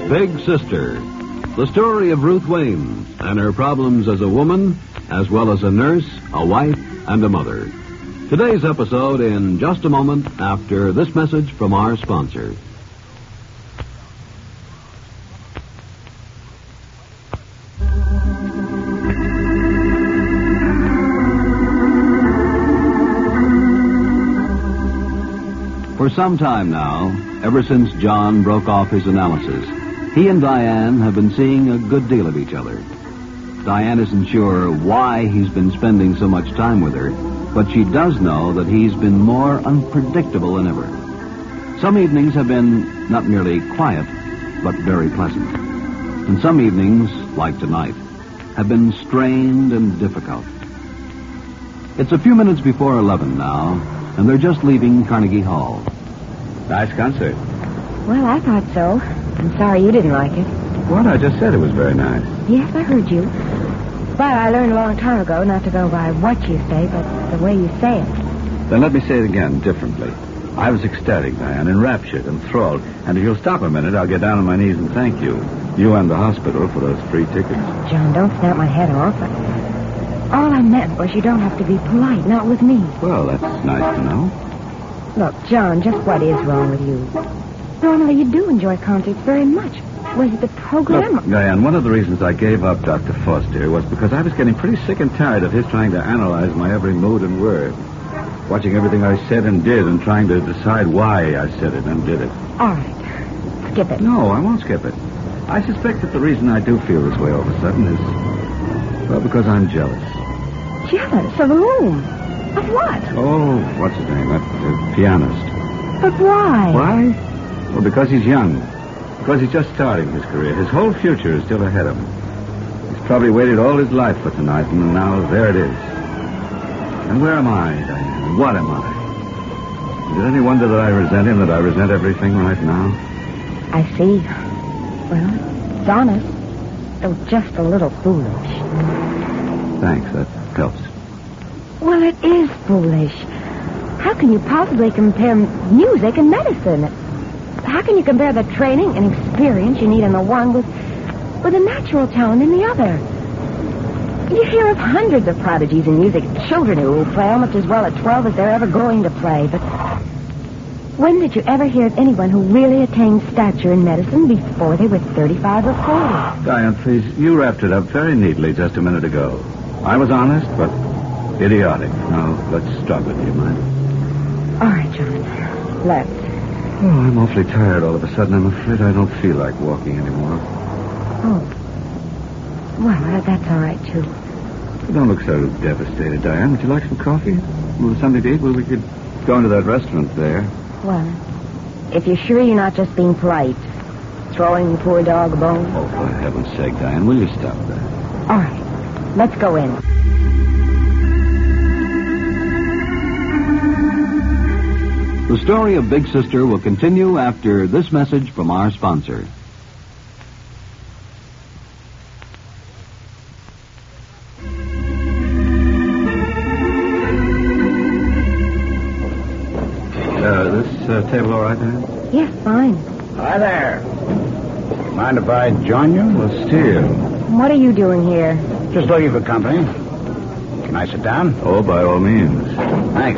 Big Sister, the story of Ruth Wayne and her problems as a woman, as well as a nurse, a wife, and a mother. Today's episode in just a moment after this message from our sponsor. For some time now, ever since John broke off his analysis, he and Diane have been seeing a good deal of each other. Diane isn't sure why he's been spending so much time with her, but she does know that he's been more unpredictable than ever. Some evenings have been not merely quiet, but very pleasant. And some evenings, like tonight, have been strained and difficult. It's a few minutes before 11 now, and they're just leaving Carnegie Hall. Nice concert. Well, I thought so. I'm sorry you didn't like it. What? I just said it was very nice. Yes, I heard you. But I learned a long time ago not to go by what you say, but the way you say it. Then let me say it again, differently. I was ecstatic, Diane, enraptured, enthralled. And if you'll stop a minute, I'll get down on my knees and thank you. You and the hospital for those free tickets. John, don't snap my head off. All I meant was you don't have to be polite, not with me. Well, that's nice to know. Look, John, just what is wrong with you? Normally you do enjoy concerts very much. Was it the program? Look, Diane, one of the reasons I gave up Dr. Foster was because I was getting pretty sick and tired of his trying to analyze my every mood and word. Watching everything I said and did and trying to decide why I said it and did it. All right. Skip it. No, I won't skip it. I suspect that the reason I do feel this way all of a sudden is, well, because I'm jealous. Jealous? Of whom? Of what? Oh, what's his name? That pianist. But why? Why? Well, because he's young. Because he's just starting his career. His whole future is still ahead of him. He's probably waited all his life for tonight, and now there it is. And where am I, Diane? And what am I? Is it any wonder that I resent him, that I resent everything right now? I see. Well, it's honest, though just a little foolish. Thanks, that helps. Well, it is foolish. How can you possibly compare music and medicine? How can you compare the training and experience you need in the one with a natural talent in the other? You hear of hundreds of prodigies in music, children who play almost as well at 12 as they're ever going to play, but when did you ever hear of anyone who really attained stature in medicine before they were 35 or 40? Diane, please, you wrapped it up very neatly just a minute ago. I was honest, but idiotic. Now, let's stop it, do you mind? All right, John. Let's. Oh, I'm awfully tired all of a sudden. I'm afraid I don't feel like walking anymore. Oh. Well, that's all right, too. You don't look so devastated, Diane. Would you like some coffee? Or something to eat? Well, we could go into that restaurant there. Well, if you're sure you're not just being polite, throwing the poor dog a bone. Oh, for heaven's sake, Diane, will you stop that? All right. Let's go in. The story of Big Sister will continue after this message from our sponsor. This table all right, man? Yes, fine. Hi there. Mind if I join you? Well, Steve. What are you doing here? Just looking for company. Can I sit down? Oh, by all means. Thanks.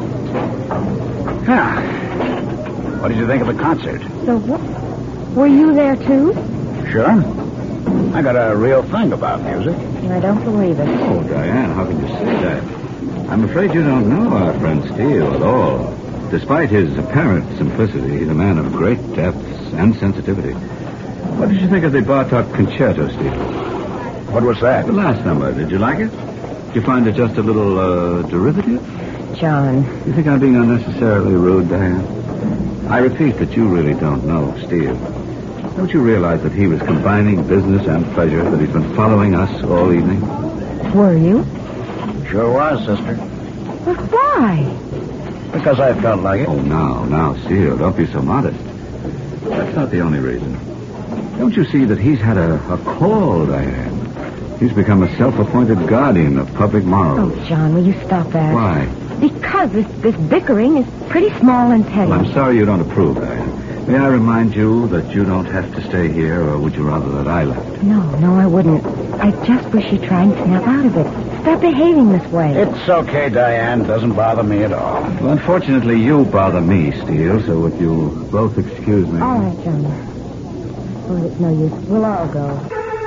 Ah. What did you think of the concert? So what? Were you there, too? Sure. I got a real thing about music. I don't believe it. Oh, Diane, how can you say that? I'm afraid you don't know our friend Steele at all. Despite his apparent simplicity, he's a man of great depths and sensitivity. What did you think of the Bartok Concerto, Steve? What was that? The last number. Did you like it? Did you find it just a little, derivative? John. You think I'm being unnecessarily rude, Diane? I repeat that you really don't know Steve. Don't you realize that he was combining business and pleasure, that he's been following us all evening? Were you? Sure was, sister. But why? Because I felt like it. Oh, now, Steele, don't be so modest. That's not the only reason. Don't you see that he's had a call, Diane? He's become a self-appointed guardian of public morals. Oh, John, will you stop that? Why? Because this bickering is pretty small and petty. Well, I'm sorry you don't approve, Diane. May I remind you that you don't have to stay here, or would you rather that I left? No, I wouldn't. I just wish you'd try and snap out of it. Stop behaving this way. It's okay, Diane. Doesn't bother me at all. Well, unfortunately, you bother me, Steele, so if you'll both excuse me. All right, John. Oh, it's no use. We'll all go.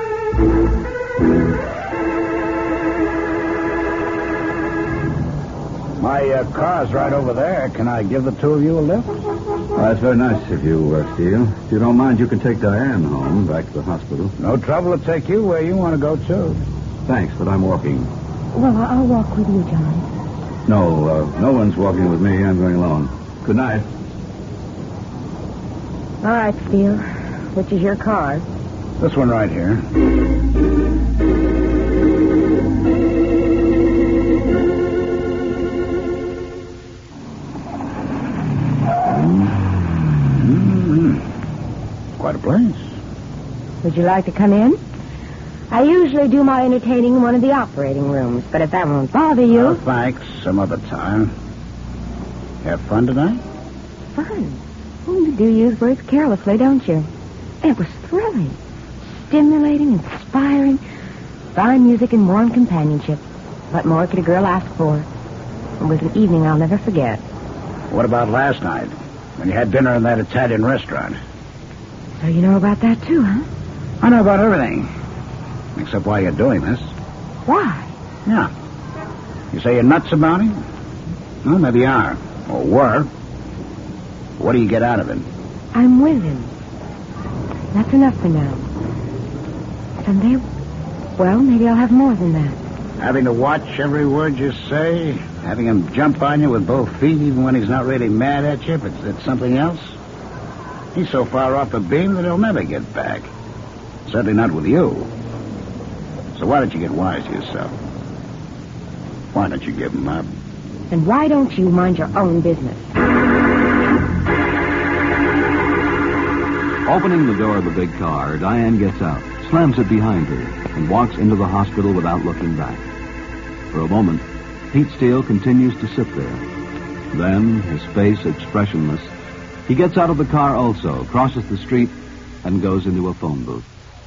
My car's right over there. Can I give the two of you a lift? Oh, that's very nice of you, Steele. If you don't mind, you can take Diane home, back to the hospital. No trouble to take you where you want to go, too. Thanks, but I'm walking. Well, I'll walk with you, John. No one's walking with me. I'm going alone. Good night. All right, Steele. Which is your car? This one right here. Quite a place. Would you like to come in? I usually do my entertaining in one of the operating rooms, but if that won't bother you... Oh, thanks. Some other time. Have fun tonight? Fun. Well, you do use words carelessly, don't you? It was thrilling, stimulating, inspiring. Fine music and warm companionship. What more could a girl ask for? It was an evening I'll never forget. What about last night, when you had dinner in that Italian restaurant? So you know about that, too, huh? I know about everything. Except why you're doing this. Why? Yeah. You say you're nuts about him? Well, maybe you are. Or were. What do you get out of it? I'm with him. That's enough for now. Someday, well, maybe I'll have more than that. Having to watch every word you say? Having him jump on you with both feet even when he's not really mad at you? If it's something else? He's so far off the beam that he'll never get back. Certainly not with you. So why don't you get wise to yourself? Why don't you give him up? And why don't you mind your own business? Opening the door of the big car, Diane gets out, slams it behind her, and walks into the hospital without looking back. For a moment, Pete Steele continues to sit there. Then, his face expressionless, he gets out of the car also, crosses the street, and goes into a phone booth.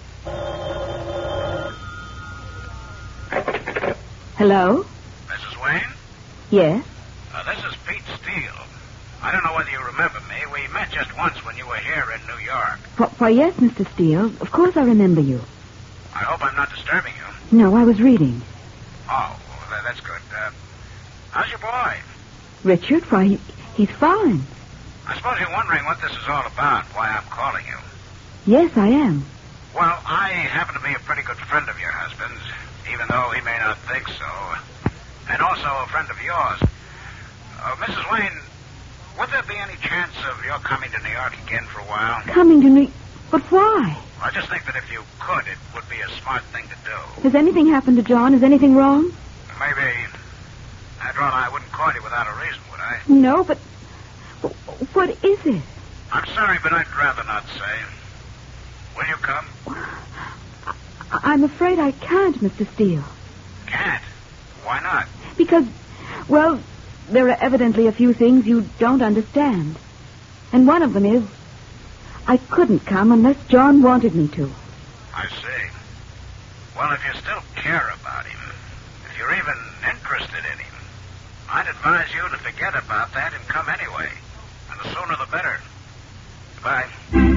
Hello? Mrs. Wayne? Yes? This is Pete Steele. I don't know whether you remember me. We met just once when you were here in New York. Why, yes, Mr. Steele. Of course I remember you. I hope I'm not disturbing you. No, I was reading. Oh, well, that's good. How's your boy? Richard? Why, he's fine. I suppose you're wondering what this is all about, why I'm calling you. Yes, I am. Well, I happen to be a pretty good friend of your husband's, even though he may not think so. And also a friend of yours. Mrs. Wayne, would there be any chance of your coming to New York again for a while? Coming to New... But why? I just think that if you could, it would be a smart thing to do. Has anything happened to John? Is anything wrong? Maybe. After all, I wouldn't call you without a reason, would I? No, but... What is it? I'm sorry, but I'd rather not say. Will you come? I'm afraid I can't, Mr. Steele. Can't? Why not? Because, well, there are evidently a few things you don't understand. And one of them is, I couldn't come unless John wanted me to. I see. Well, if you still care about him, if you're even interested in him, I'd advise you to forget about that and come anyway. And the sooner the better. Goodbye.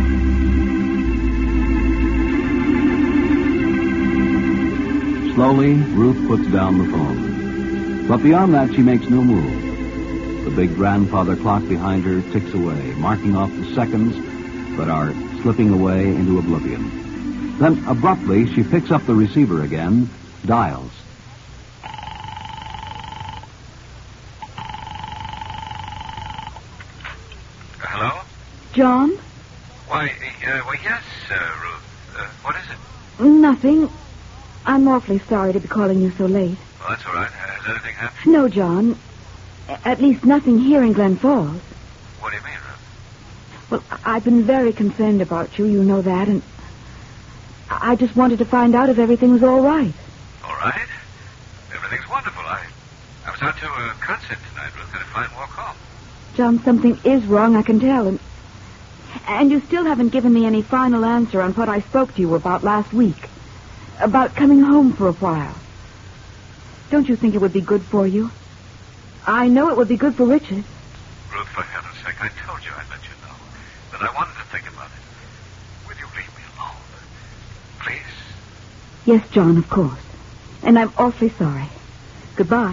Slowly, Ruth puts down the phone. But beyond that, she makes no move. The big grandfather clock behind her ticks away, marking off the seconds that are slipping away into oblivion. Then, abruptly, she picks up the receiver again, dials. Hello? John? Why, yes, Ruth. What is it? Nothing. I'm awfully sorry to be calling you so late. Well, that's all right. Has anything happened? No, John. At least nothing here in Glen Falls. What do you mean, Ruth? Well, I've been very concerned about you, you know that, and I just wanted to find out if everything was all right. All right. Everything's wonderful. I was out to a concert tonight, Ruth, and a fine walk home. John, something is wrong, I can tell, and And you still haven't given me any final answer on what I spoke to you about last week. About coming home for a while. Don't you think it would be good for you? I know it would be good for Richard. Ruth, for heaven's sake, I told you I'd let you know. But I wanted to think about it. Will you leave me alone? Please? Yes, John, of course. And I'm awfully sorry. Goodbye.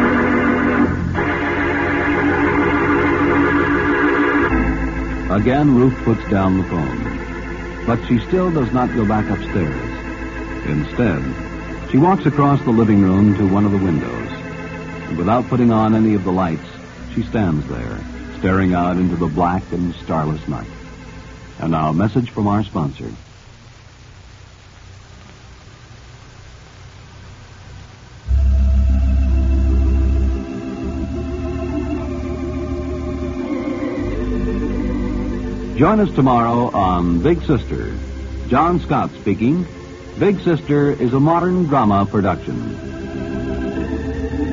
Again, Ruth puts down the phone. But she still does not go back upstairs. Instead, she walks across the living room to one of the windows. And without putting on any of the lights, she stands there, staring out into the black and starless night. And now a message from our sponsor. Join us tomorrow on Big Sister. John Scott speaking. Big Sister is a modern drama production.